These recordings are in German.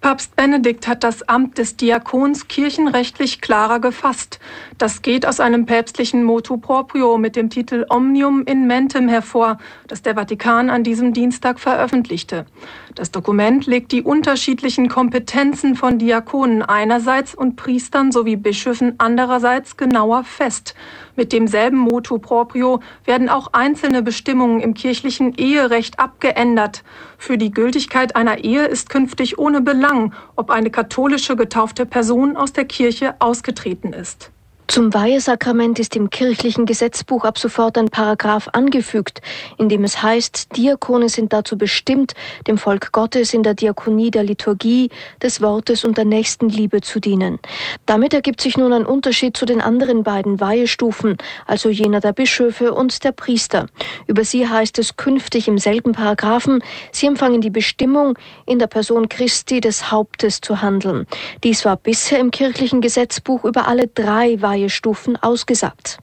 Papst Benedikt hat das Amt des Diakons kirchenrechtlich klarer gefasst. Das geht aus einem päpstlichen Motu proprio mit dem Titel Omnium in Mentem hervor, das der Vatikan an diesem Dienstag veröffentlichte. Das Dokument legt die unterschiedlichen Kompetenzen von Diakonen einerseits und Priestern sowie Bischöfen andererseits genauer fest. Mit demselben Motu proprio werden auch einzelne Bestimmungen im kirchlichen Eherecht abgeändert. Für die Gültigkeit einer Ehe ist künftig ohne Belang, ob eine katholische getaufte Person aus der Kirche ausgetreten ist. Zum Weihesakrament ist im kirchlichen Gesetzbuch ab sofort ein Paragraph angefügt, in dem es heißt, Diakone sind dazu bestimmt, dem Volk Gottes in der Diakonie der Liturgie, des Wortes und der Nächstenliebe zu dienen. Damit ergibt sich nun ein Unterschied zu den anderen beiden Weihestufen, also jener der Bischöfe und der Priester. Über sie heißt es künftig im selben Paragraphen, sie empfangen die Bestimmung, in der Person Christi des Hauptes zu handeln. Dies war bisher im kirchlichen Gesetzbuch über alle drei Weihestufen ausgesagt.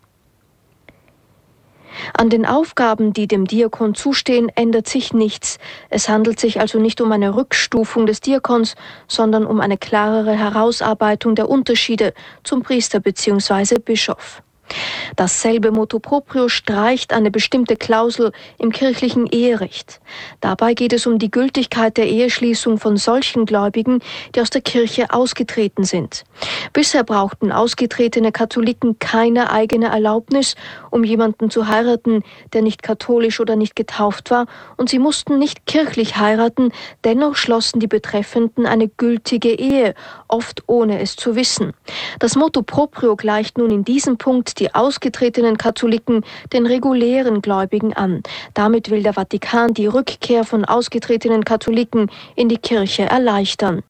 An den Aufgaben, die dem Diakon zustehen, ändert sich nichts. Es handelt sich also nicht um eine Rückstufung des Diakons, sondern um eine klarere Herausarbeitung der Unterschiede zum Priester bzw. Bischof. Dasselbe Motu proprio streicht eine bestimmte Klausel im kirchlichen Eherecht. Dabei geht es um die Gültigkeit der Eheschließung von solchen Gläubigen, die aus der Kirche ausgetreten sind. Bisher brauchten ausgetretene Katholiken keine eigene Erlaubnis, um jemanden zu heiraten, der nicht katholisch oder nicht getauft war, und sie mussten nicht kirchlich heiraten, dennoch schlossen die Betreffenden eine gültige Ehe, oft ohne es zu wissen. Das Motu proprio gleicht nun in diesem Punkt die ausgetretenen Katholiken den regulären Gläubigen an. Damit will der Vatikan die Rückkehr von ausgetretenen Katholiken in die Kirche erleichtern.